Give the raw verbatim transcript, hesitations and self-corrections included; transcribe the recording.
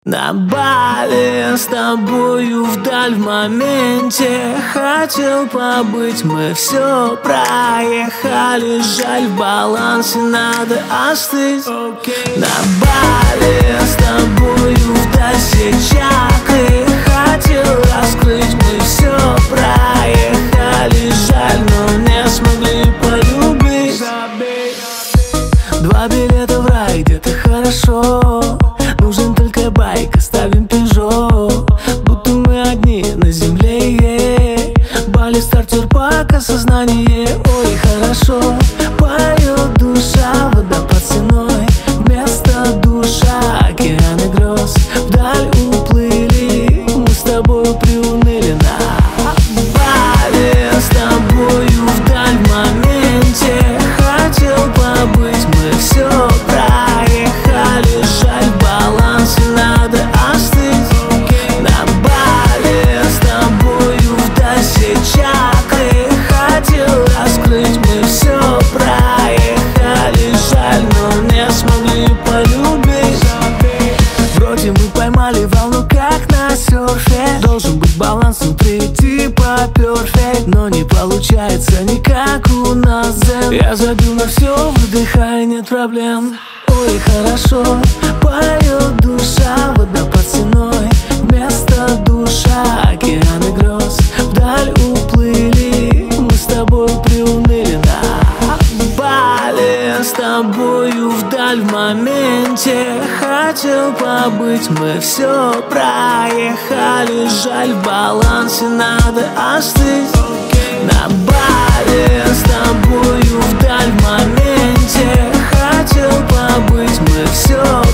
На Бали с тобою вдаль в моменте хотел побыть, мы все проехали. Жаль, в балансе надо остыть. На Бали с тобою вдаль все чакры хотел раскрыть, мы все проехали. Жаль, но не смогли полюбить. Два билета в рай, где-то хорошо. Нужен только байк, оставим Пежо. Будто мы одни на земле. Бали, стартер, пак, осознание. Ой, хорошо, поет душа, вода под стеной. Вместо душа океаны грез вдаль уплыли. Мы с тобою приуныли. На Бали с тобою вдаль в моменте хотел побыть, мы все проехали. Жаль, в балансе надо остыть. На Бали с тобою вдаль все чакры хотел раскрыть, мы все проехали. Жаль, но не смогли полюбить. Вроде мы поймали волну, как на серфе. Должен быть баланс внутри, типа перфект, но не получается никак у нас дзен. Я забил на все, выдыхая, нет проблем. Ой, хорошо, поет душа, вода под стеной. Вместо душа океаны грез вдаль уплыли. Мы с тобой приуныли. На Бали с тобою вдаль в моменте хотел побыть, мы все проехали. Жаль, в балансе надо остыть. На Бали с тобою вдаль в моменте хотел побыть, мы все